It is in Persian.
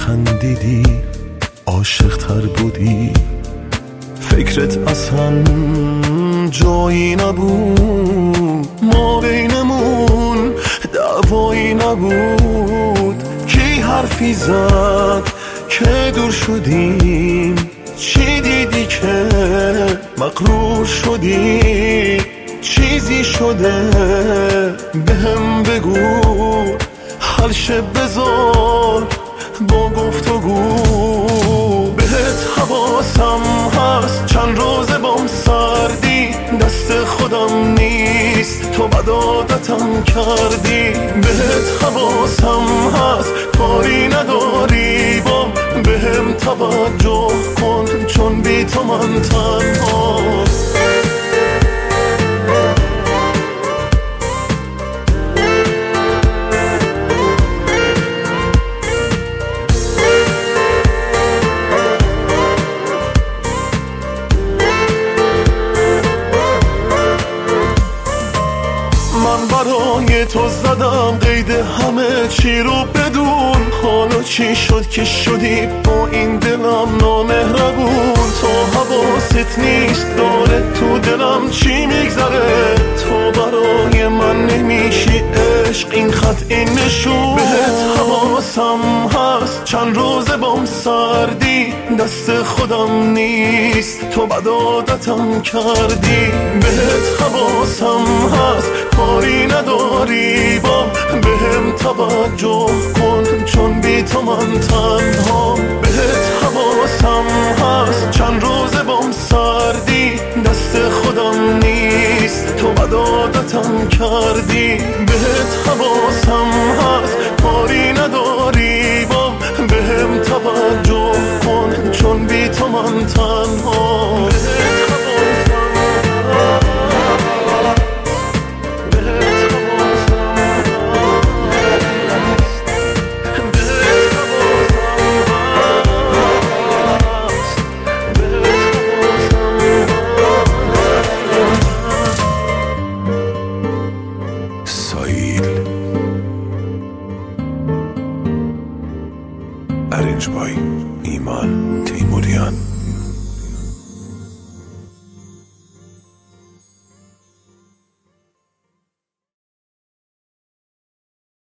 میخندیدی عاشق تر بودی، فکرت اصلا جایی نبود، ما بینمون دعوایی نبود. کی حرفی زد که دور شدیم؟ چی دیدی که مغرور شدی؟ چیزی شده بهم بگو، حل شه بذار با گفتگو. بهت حواسم هست چند روزه بام سردی، دست خودم نیست تو بد عادتم کردی. بهت حواسم هست کاری نداری بام، بهم توجه کن چون بی تو من تنها. من برای تو زدم قید همه چی رو بدون، حالا چی شد که شدی با این دلم نامهربون. تو حواست نیست داره تو دلم چی میگذره، تو برای من نمیشی عشق این خط این نشون. بهت حواسم هست چند روزه بام سردی، دست خودم نیست تو بد عادتم کردی. بهت حواسم هست کاری نداری بام، بهم توجه کن چون بی تو من تنها. بهت حواسم هست چند روزه بام سردی، دست خودم نیست تو بد عادتم کردی. بهت حواسم هست کاری نداری بام، بهم توجه کن چون بی تو من تنها. Arranged by Iman Teimurian.